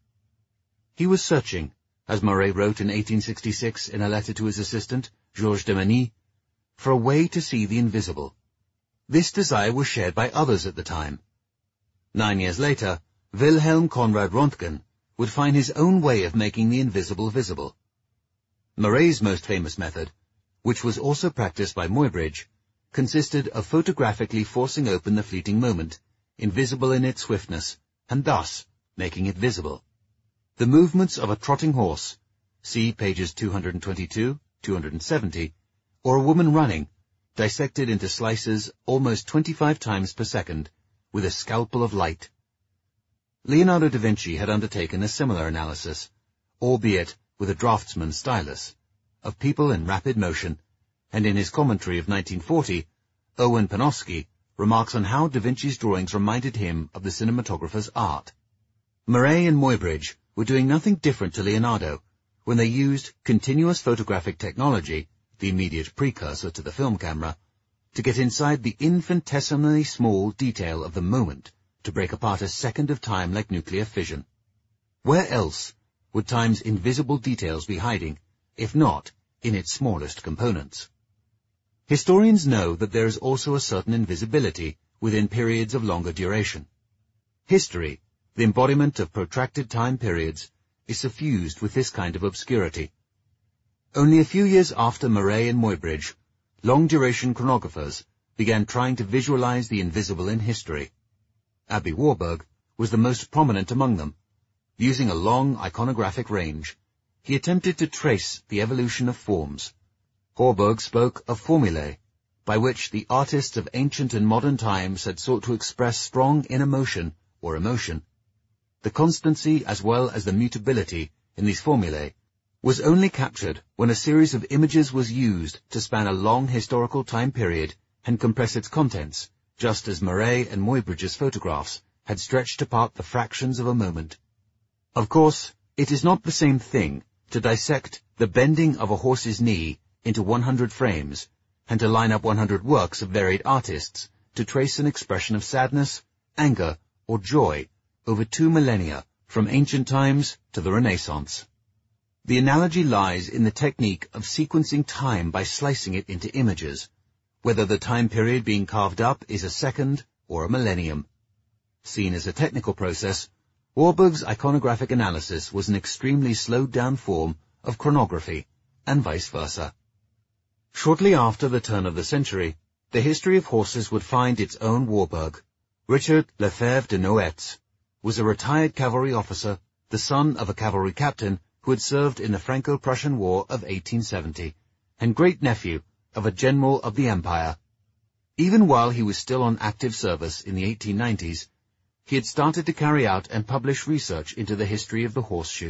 He was searching, as Maret wrote in 1866 in a letter to his assistant, Georges de Many, for a way to see the invisible. This desire was shared by others at the time. 9 years later, Wilhelm Conrad Röntgen would find his own way of making the invisible visible. Maret's most famous method, which was also practiced by Muybridge, consisted of photographically forcing open the fleeting moment, invisible in its swiftness, and thus making it visible. The movements of a trotting horse, see pages 222, 270, or a woman running, dissected into slices almost 25 times per second, with a scalpel of light. Leonardo da Vinci had undertaken a similar analysis, albeit with a draftsman's stylus, of people in rapid motion, and in his commentary of 1940, Owen Panofsky remarks on how da Vinci's drawings reminded him of the cinematographer's art. Maret and Muybridge were doing nothing different to Leonardo when they used continuous photographic technology, the immediate precursor to the film camera, to get inside the infinitesimally small detail of the moment to break apart a second of time like nuclear fission. Where else would time's invisible details be hiding, if not in its smallest components? Historians know that there is also a certain invisibility within periods of longer duration. History, the embodiment of protracted time periods, is suffused with this kind of obscurity. Only a few years after Maret and Muybridge, long-duration chronographers began trying to visualize the invisible in history. Aby Warburg was the most prominent among them. Using a long iconographic range, he attempted to trace the evolution of forms. Warburg spoke of formulae, by which the artists of ancient and modern times had sought to express strong inner motion or emotion. The constancy as well as the mutability in these formulae was only captured when a series of images was used to span a long historical time period and compress its contents, just as Maret and Muybridge's photographs had stretched apart the fractions of a moment. Of course, it is not the same thing to dissect the bending of a horse's knee into 100 frames and to line up 100 works of varied artists to trace an expression of sadness, anger, or joy over 2 millennia from ancient times to the Renaissance. The analogy lies in the technique of sequencing time by slicing it into images, whether the time period being carved up is a second or a millennium. Seen as a technical process, Warburg's iconographic analysis was an extremely slowed-down form of chronography, and vice versa. Shortly after the turn of the century, the history of horses would find its own Warburg. Richard Lefebvre de Noailles was a retired cavalry officer, the son of a cavalry captain who had served in the Franco-Prussian War of 1870, and great-nephew of a general of the Empire. Even while he was still on active service in the 1890s, he had started to carry out and publish research into the history of the horseshoe.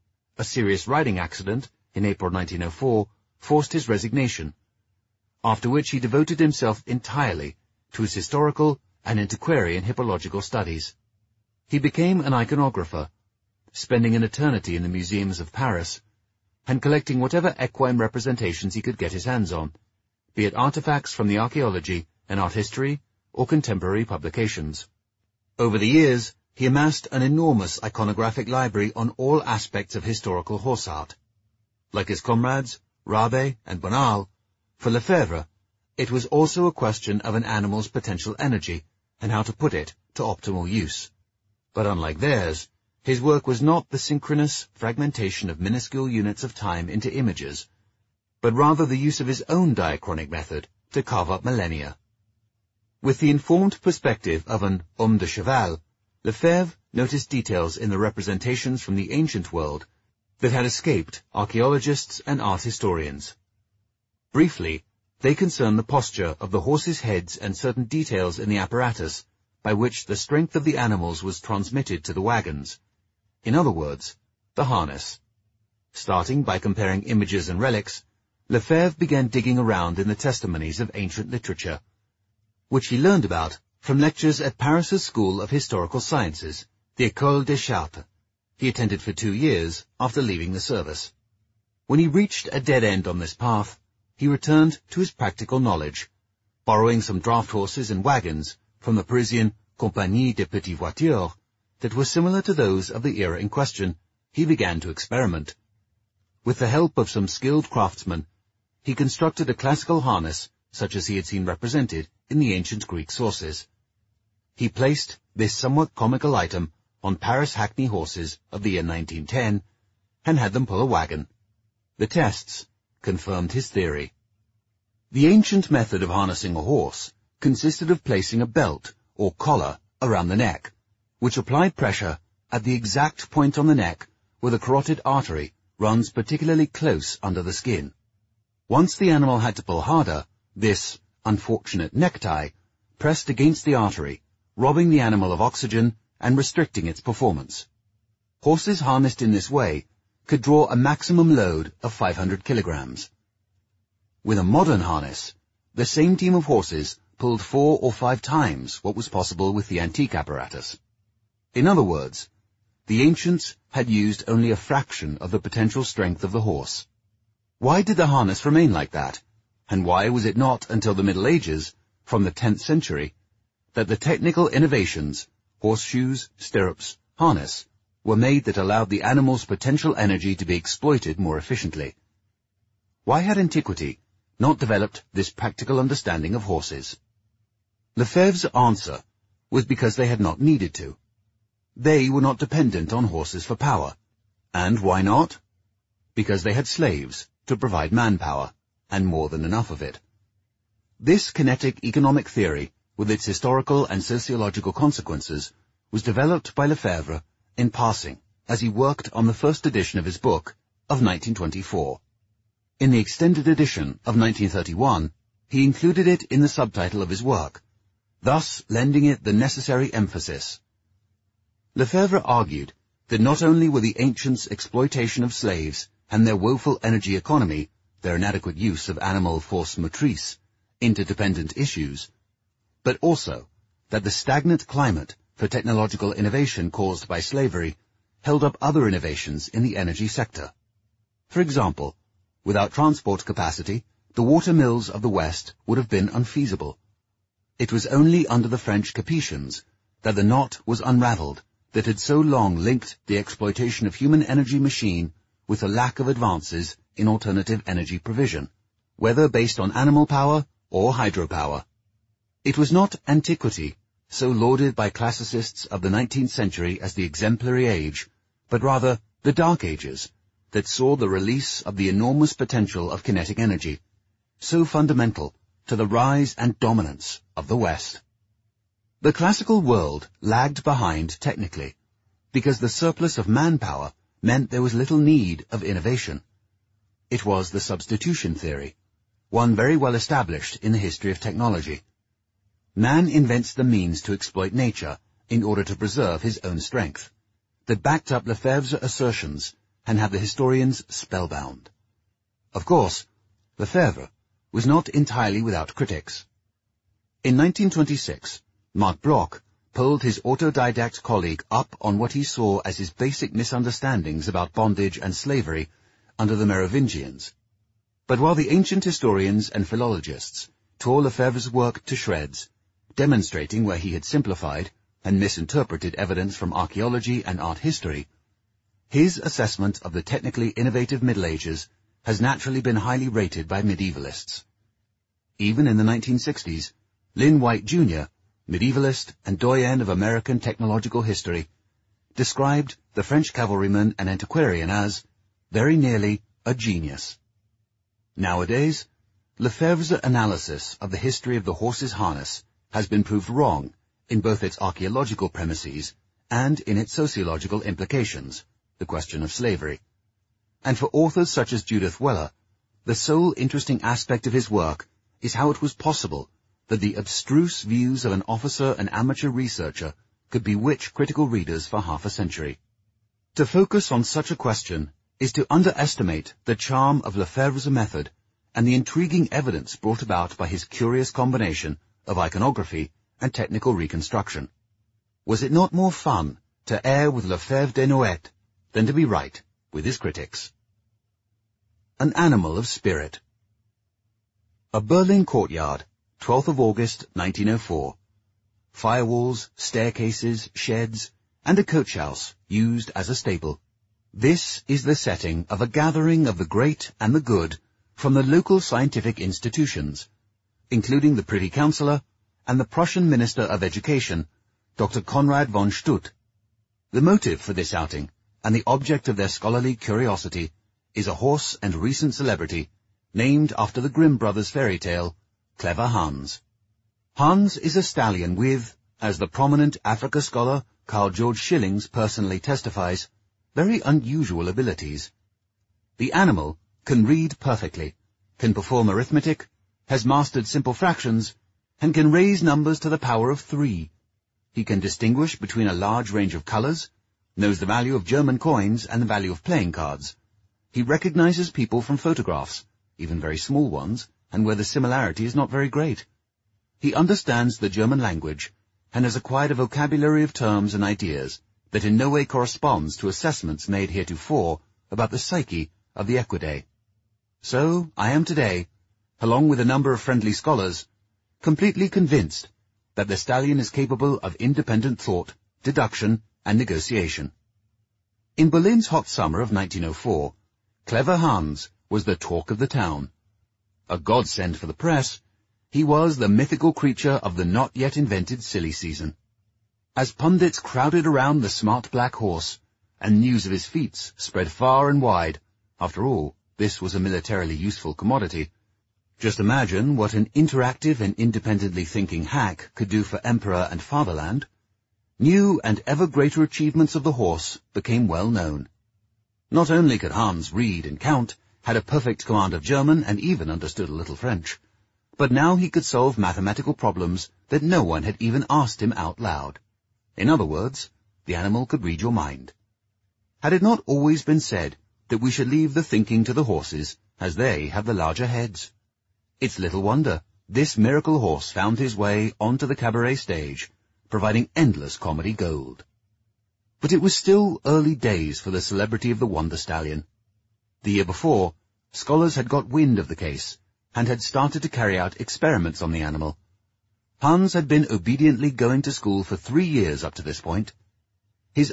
A serious riding accident in April 1904 forced his resignation, after which he devoted himself entirely to his historical and antiquarian hippological studies. He became an iconographer, spending an eternity in the museums of Paris, and collecting whatever equine representations he could get his hands on, be it artifacts from the archaeology and art history or contemporary publications. Over the years, he amassed an enormous iconographic library on all aspects of historical horse art. Like his comrades, Rabe and Bonal, for Lefebvre, it was also a question of an animal's potential energy and how to put it to optimal use. But unlike theirs, his work was not the synchronous fragmentation of minuscule units of time into images, but rather the use of his own diachronic method to carve up millennia. With the informed perspective of an homme de cheval, Lefebvre noticed details in the representations from the ancient world that had escaped archaeologists and art historians. Briefly, they concern the posture of the horses' heads and certain details in the apparatus by which the strength of the animals was transmitted to the wagons. In other words, the harness. Starting by comparing images and relics, Lefebvre began digging around in the testimonies of ancient literature, which he learned about from lectures at Paris's School of Historical Sciences, the École des Chartes. He attended for 2 years after leaving the service. When he reached a dead end on this path, he returned to his practical knowledge, borrowing some draft horses and wagons from the Parisian Compagnie des Petites Voitures that were similar to those of the era in question. He began to experiment. With the help of some skilled craftsmen, he constructed a classical harness such as he had seen represented in the ancient Greek sources. He placed this somewhat comical item on Paris hackney horses of the year 1910 and had them pull a wagon. The tests confirmed his theory. The ancient method of harnessing a horse consisted of placing a belt or collar around the neck, which applied pressure at the exact point on the neck where the carotid artery runs particularly close under the skin. Once the animal had to pull harder, this unfortunate necktie pressed against the artery, robbing the animal of oxygen and restricting its performance. Horses harnessed in this way could draw a maximum load of 500 kilograms. With a modern harness, the same team of horses pulled 4 or 5 times what was possible with the antique apparatus. In other words, the ancients had used only a fraction of the potential strength of the horse. Why did the harness remain like that? And why was it not until the Middle Ages, from the 10th century, that the technical innovations, horseshoes, stirrups, harness, were made that allowed the animal's potential energy to be exploited more efficiently? Why had antiquity not developed this practical understanding of horses? Lefebvre's answer was because they had not needed to. They were not dependent on horses for power. And why not? Because they had slaves to provide manpower, and more than enough of it. This kinetic economic theory, with its historical and sociological consequences, was developed by Lefebvre in passing as he worked on the first edition of his book of 1924. In the extended edition of 1931, he included it in the subtitle of his work, thus lending it the necessary emphasis. Lefebvre argued that not only were the ancients' exploitation of slaves and their woeful energy economy, their inadequate use of animal force motrice, interdependent issues, but also that the stagnant climate for technological innovation caused by slavery held up other innovations in the energy sector. For example, without transport capacity, the water mills of the West would have been unfeasible. It was only under the French Capetians that the knot was unraveled that had so long linked the exploitation of human energy machine with the lack of advances in alternative energy provision, whether based on animal power or hydropower. It was not antiquity, so lauded by classicists of the 19th century as the exemplary age, but rather the Dark Ages, that saw the release of the enormous potential of kinetic energy, so fundamental to the rise and dominance of the West. The classical world lagged behind technically, because the surplus of manpower meant there was little need of innovation. It was the substitution theory, one very well established in the history of technology. Man invents the means to exploit nature in order to preserve his own strength, that backed up Lefebvre's assertions and had the historians spellbound. Of course, Lefebvre was not entirely without critics. In 1926, Marc Bloch pulled his autodidact colleague up on what he saw as his basic misunderstandings about bondage and slavery under the Merovingians. But while the ancient historians and philologists tore Lefebvre's work to shreds, demonstrating where he had simplified and misinterpreted evidence from archaeology and art history, his assessment of the technically innovative Middle Ages has naturally been highly rated by medievalists. Even in the 1960s, Lynn White Jr., medievalist and doyen of American technological history, described the French cavalryman and antiquarian as very nearly a genius. Nowadays, Lefebvre's analysis of the history of the horse's harness has been proved wrong in both its archaeological premises and in its sociological implications, the question of slavery. And for authors such as Judith Weller, the sole interesting aspect of his work is how it was possible that the abstruse views of an officer and amateur researcher could bewitch critical readers for half a century. To focus on such a question is to underestimate the charm of Lefebvre's method and the intriguing evidence brought about by his curious combination of iconography and technical reconstruction. Was it not more fun to err with Lefebvre Desnoettes than to be right with his critics? An animal of spirit. A Berlin courtyard, 12th of August, 1904. Firewalls, staircases, sheds, and a coach house used as a stable. This is the setting of a gathering of the great and the good from the local scientific institutions, including the Privy Councillor and the Prussian Minister of Education, Dr. Konrad von Stutt. The motive for this outing, and the object of their scholarly curiosity, is a horse and recent celebrity named after the Grimm brothers' fairy tale, Clever Hans. Hans is a stallion with, as the prominent Africa scholar Carl George Schillings personally testifies, very unusual abilities. The animal can read perfectly, can perform arithmetic, has mastered simple fractions, and can raise numbers to the power of 3. He can distinguish between a large range of colors, knows the value of German coins and the value of playing cards. He recognizes people from photographs, even very small ones, and where the similarity is not very great. He understands the German language and has acquired a vocabulary of terms and ideas that in no way corresponds to assessments made heretofore about the psyche of the Equidae. So I am today, along with a number of friendly scholars, completely convinced that the stallion is capable of independent thought, deduction, and negotiation. In Berlin's hot summer of 1904, Clever Hans was the talk of the town. A godsend for the press, he was the mythical creature of the not yet invented silly season. As pundits crowded around the smart black horse, and news of his feats spread far and wide, after all, this was a militarily useful commodity. Just imagine what an interactive and independently thinking hack could do for emperor and fatherland. New and ever greater achievements of the horse became well known. Not only could Hans read and count, had a perfect command of German, and even understood a little French, but now he could solve mathematical problems that no one had even asked him out loud. In other words, the animal could read your mind. Had it not always been said that we should leave the thinking to the horses, as they have the larger heads? It's little wonder this miracle horse found his way onto the cabaret stage, providing endless comedy gold. But it was still early days for the celebrity of the Wonder Stallion. The year before, scholars had got wind of the case and had started to carry out experiments on the animal. Hans had been obediently going to school for 3 years up to this point,